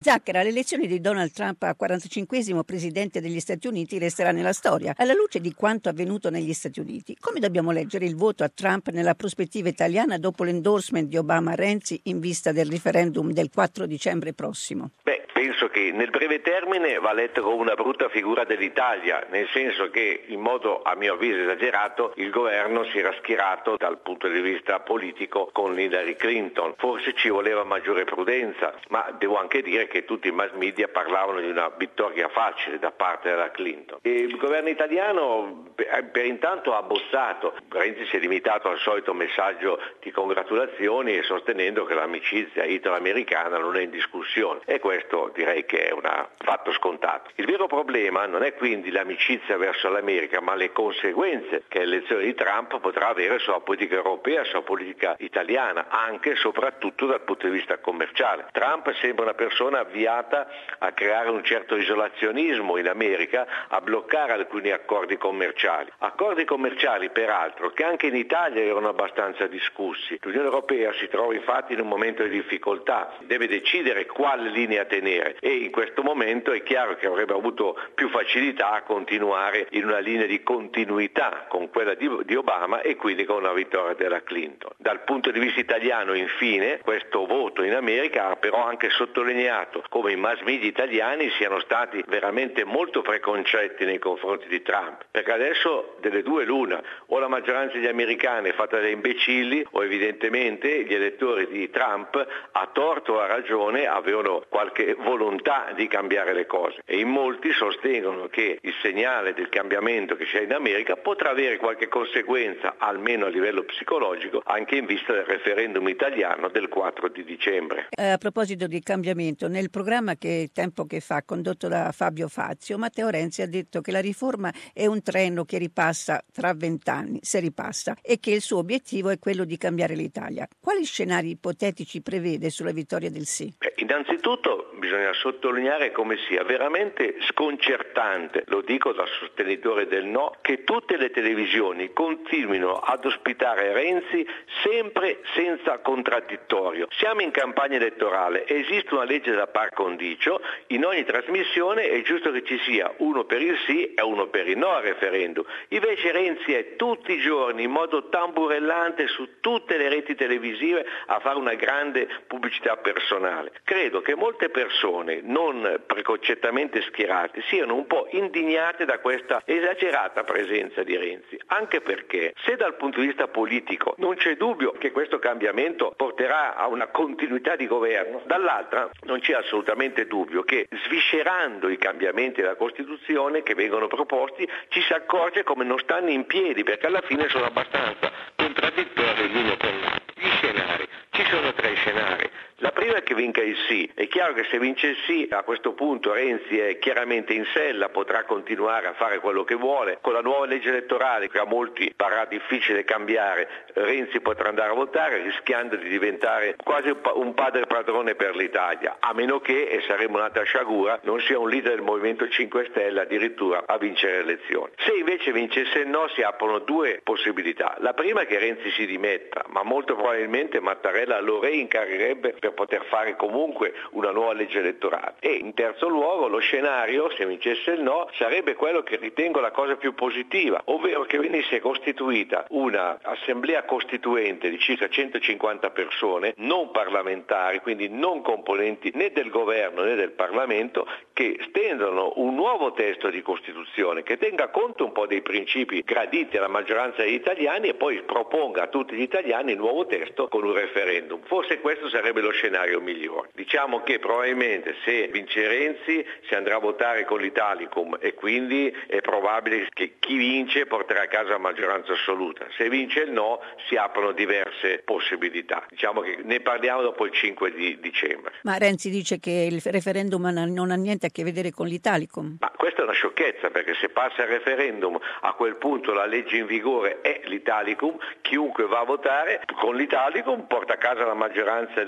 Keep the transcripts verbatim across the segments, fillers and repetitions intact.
Zaccara, l'elezione di Donald Trump a quarantacinquesimo presidente degli Stati Uniti resterà nella storia. Alla luce di quanto avvenuto negli Stati Uniti, come dobbiamo leggere il voto a Trump nella prospettiva italiana dopo l'endorsement di Obama a Renzi in vista del referendum del quattro dicembre prossimo? Beh, penso che nel breve termine va letto come una brutta figura dell'Italia, nel senso che in modo a mio avviso esagerato il governo si era schierato dal punto di vista politico con Hillary Clinton. Forse ci voleva maggiore prudenza, ma devo anche dire che tutti i mass media parlavano di una vittoria facile da parte della Clinton. E il governo italiano per intanto ha abbozzato. Renzi si è limitato al solito messaggio di congratulazioni e sostenendo che l'amicizia italo-americana non è in discussione, e questo direi che è un fatto scontato. Il vero problema non è quindi l'amicizia verso l'America, ma le conseguenze che l'elezione di Trump potrà avere sulla politica europea, sulla politica italiana, anche e soprattutto dal punto di vista commerciale. Trump sembra una persona avviata a creare un certo isolazionismo in America, a bloccare alcuni accordi commerciali. Accordi commerciali peraltro che anche in Italia erano abbastanza discussi. L'Unione Europea si trova infatti in un momento di difficoltà, deve decidere quale linea tenere e in questo momento è chiaro che avrebbe avuto più facilità a continuare in una linea di continuità con quella di, di Obama e quindi con una vittoria della Clinton. Dal punto di vista italiano infine questo voto in America ha però anche sottolineato come i mass media italiani siano stati veramente molto preconcetti nei confronti di Trump, perché adesso delle due l'una, o la maggioranza degli americani è fatta da imbecilli o evidentemente gli elettori di Trump a torto o a ragione avevano qualche volontà di cambiare le cose, e in molti sostengono che il segnale del cambiamento che c'è in America potrà avere qualche conseguenza almeno a livello psicologico anche in vista del referendum italiano del quattro di dicembre. Eh, a proposito di cambiamento, nel programma che tempo che fa condotto da Fabio Fazio, Matteo Renzi ha detto che la riforma è un treno che ripassa tra vent'anni, se ripassa, e che il suo obiettivo è quello di cambiare l'Italia. Quali scenari ipotetici prevede sulla vittoria del sì? Beh, innanzitutto bisogna sottolineare come sia veramente sconcertante, lo dico da sostenitore del no, che tutte le televisioni continuino ad ospitare Renzi sempre senza contraddittorio. Siamo in campagna elettorale, esiste una legge da par condicio, in ogni trasmissione è giusto che ci sia uno per il sì e uno per il no al referendum. Invece Renzi è tutti i giorni in modo tamburellante su tutte le reti televisive a fare una grande pubblicità personale. Credo che molte persone non preconcettamente schierate siano un po' indignate da questa esagerata presenza di Renzi, anche perché se dal punto di vista politico non c'è dubbio che questo cambiamento porterà a una continuità di governo, dall'altra non c'è assolutamente dubbio che sviscerando i cambiamenti della Costituzione che vengono proposti ci si accorge come non stanno in piedi, perché alla fine sono abbastanza contraddittori l'uno con l'altro. Gli scenari, ci sono tre scenari. La prima è che vinca il sì. È chiaro che se vince il sì, a questo punto Renzi è chiaramente in sella, potrà continuare a fare quello che vuole. Con la nuova legge elettorale, che a molti parrà difficile cambiare, Renzi potrà andare a votare rischiando di diventare quasi un padre padrone per l'Italia, a meno che, e saremo un'altra sciagura, non sia un leader del Movimento cinque Stelle addirittura a vincere le elezioni. Se invece vincesse il no, si aprono due possibilità. La prima è che Renzi si dimetta, ma molto probabilmente Mattarella lo reincaricherebbe per poter fare comunque una nuova legge elettorale. E in terzo luogo lo scenario, se vincesse il no, sarebbe quello che ritengo la cosa più positiva, ovvero che venisse costituita una assemblea costituente di circa centocinquanta persone, non parlamentari, quindi non componenti né del governo né del Parlamento, che stendono un nuovo testo di Costituzione che tenga conto un po' dei principi graditi alla maggioranza degli italiani e poi proponga a tutti gli italiani il nuovo testo con un referendum. Forse questo sarebbe lo scenario migliore. Diciamo che probabilmente se vince Renzi si andrà a votare con l'Italicum e quindi è probabile che chi vince porterà a casa la maggioranza assoluta. Se vince il no si aprono diverse possibilità. Diciamo che ne parliamo dopo il cinque di dicembre. Ma Renzi dice che il referendum non ha niente a che vedere con l'Italicum. Ma questa è una sciocchezza, perché se passa il referendum a quel punto la legge in vigore è l'Italicum, chiunque va a votare con l'Italicum porta a casa la maggioranza dei voti.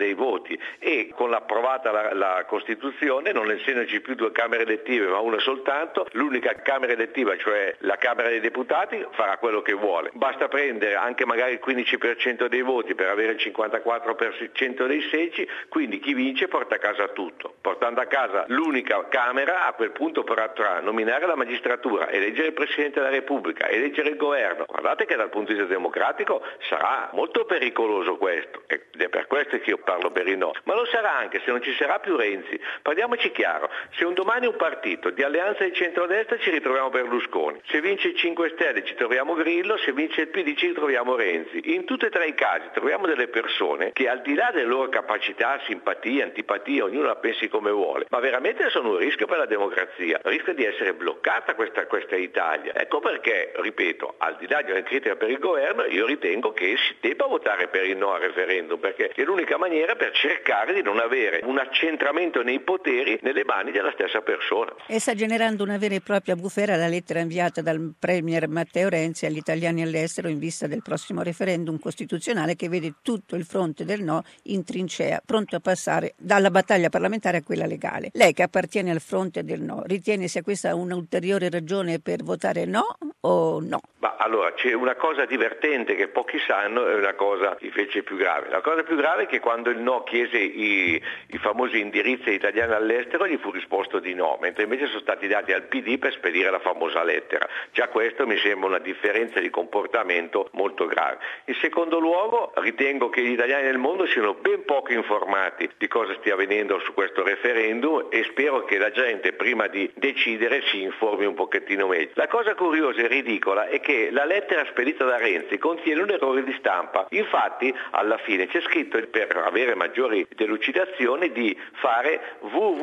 voti e con l'approvata la, la Costituzione, non essendoci più due Camere elettive ma una soltanto, l'unica Camera elettiva, cioè la Camera dei Deputati, farà quello che vuole. Basta prendere anche magari il quindici per cento dei voti per avere il cinquantaquattro per cento dei seggi, quindi chi vince porta a casa tutto. Portando a casa l'unica Camera, a quel punto potrà nominare la magistratura, eleggere il Presidente della Repubblica, eleggere il governo. Guardate che dal punto di vista democratico sarà molto pericoloso questo, ed è per questo che io parlo per il no, ma lo sarà anche se non ci sarà più Renzi. Parliamoci chiaro, se un domani un partito di alleanza di centrodestra ci ritroviamo Berlusconi, se vince il cinque Stelle ci troviamo Grillo, se vince il P D ci ritroviamo Renzi. In tutti e tre i casi troviamo delle persone che, al di là delle loro capacità, simpatia, antipatia, ognuno la pensi come vuole, ma veramente sono un rischio per la democrazia, rischia di essere bloccata questa, questa Italia. Ecco perché, ripeto, al di là di una critica per il governo, io ritengo che si debba votare per il no al referendum, perché è l'unica maniera per cercare di non avere un accentramento nei poteri nelle mani della stessa persona. E sta generando una vera e propria bufera la lettera inviata dal premier Matteo Renzi agli italiani all'estero in vista del prossimo referendum costituzionale, che vede tutto il fronte del no in trincea, pronto a passare dalla battaglia parlamentare a quella legale. Lei, che appartiene al fronte del no, ritiene sia questa un'ulteriore ragione per votare no o no? Ma allora, c'è una cosa divertente che pochi sanno e una cosa invece più grave. La cosa più grave è che quando il no chiese i, i famosi indirizzi italiani all'estero gli fu risposto di no, mentre invece sono stati dati al P D per spedire la famosa lettera. Già questo mi sembra una differenza di comportamento molto grave. In secondo luogo, ritengo che gli italiani nel mondo siano ben poco informati di cosa stia avvenendo su questo referendum e spero che la gente, prima di decidere, si informi un pochettino meglio. La cosa curiosa e ridicola è che la lettera spedita da Renzi contiene un errore di stampa. Infatti, alla fine c'è scritto, per avere maggiori delucidazioni, di fare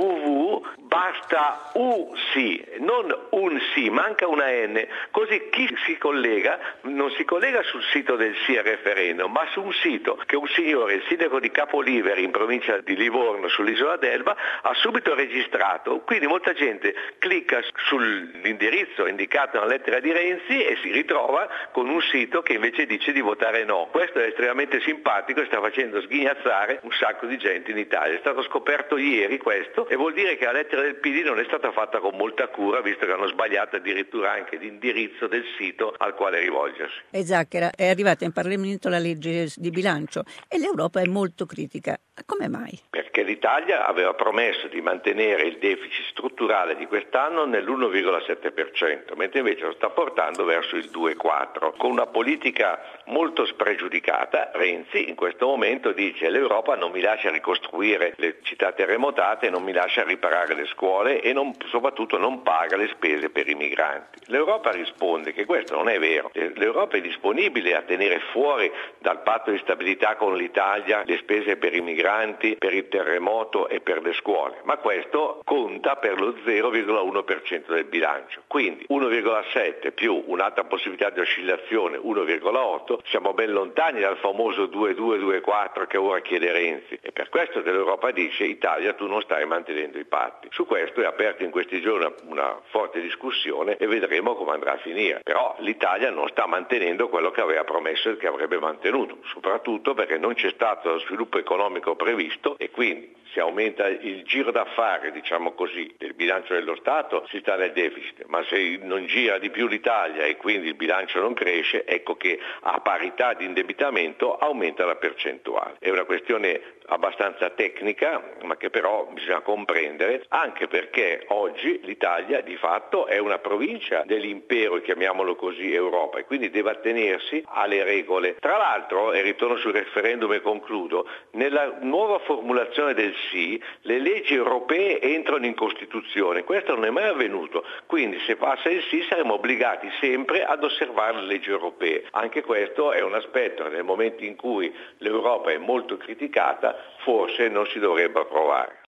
www basta u sì, non un sì, manca una N, così chi si collega non si collega sul sito del sì al referendum, ma su un sito che un signore, il sindaco di Capoliveri in provincia di Livorno sull'isola d'Elba, ha subito registrato. Quindi molta gente clicca sull'indirizzo indicato nella lettera di Renzi e si ritrova con un sito che invece dice di votare no. Questo è estremamente simpatico e sta facendo sghignazzare un sacco di gente in Italia. È stato scoperto ieri questo e vuol dire che la lettera del P D non è stata fatta con molta cura, visto che hanno sbagliato addirittura anche l'indirizzo del sito al quale rivolgersi. E Zacchera, è arrivata in Parlamento la legge di bilancio e l'Europa è molto critica. Come mai? Perché l'Italia aveva promesso di mantenere il deficit strutturale di quest'anno nell'uno virgola sette per cento, mentre invece lo sta portando verso il due virgola quattro. Con una politica molto spregiudicata, Renzi in questo momento dice: l'Europa non mi lascia ricostruire le città terremotate, non mi lascia riparare le scuole e non, soprattutto non paga le spese per i migranti. L'Europa risponde che questo non è vero. L'Europa è disponibile a tenere fuori dal patto di stabilità con l'Italia le spese per i migranti, per il terremoto e per le scuole, ma questo conta per lo zero virgola uno per cento del bilancio. Quindi uno virgola sette più un'altra possibilità di oscillazione uno virgola otto, siamo ben lontani dal famoso due virgola due due virgola quattro che ora chiede Renzi, e per questo che l'Europa dice: Italia, tu non stai mantenendo i patti. Su questo è aperta in questi giorni una, una forte discussione e vedremo come andrà a finire. Però l'Italia non sta mantenendo quello che aveva promesso e che avrebbe mantenuto, soprattutto perché non c'è stato lo sviluppo economico previsto e quindi se aumenta il giro d'affari, diciamo così, del bilancio dello Stato, si sta nel deficit, ma se non gira di più l'Italia e quindi il bilancio non cresce, ecco che a parità di indebitamento aumenta la percentuale. È una questione abbastanza tecnica, ma che però bisogna comprendere, anche perché oggi l'Italia di fatto è una provincia dell'impero, chiamiamolo così, Europa, e quindi deve attenersi alle regole. Tra l'altro, e ritorno sul referendum e concludo, nella nuova formulazione del sì, le leggi europee entrano in Costituzione. Questo non è mai avvenuto, quindi se passa il sì saremo obbligati sempre ad osservare le leggi europee. Anche questo è un aspetto che nel momento in cui l'Europa è molto criticata forse non si dovrebbe approvare.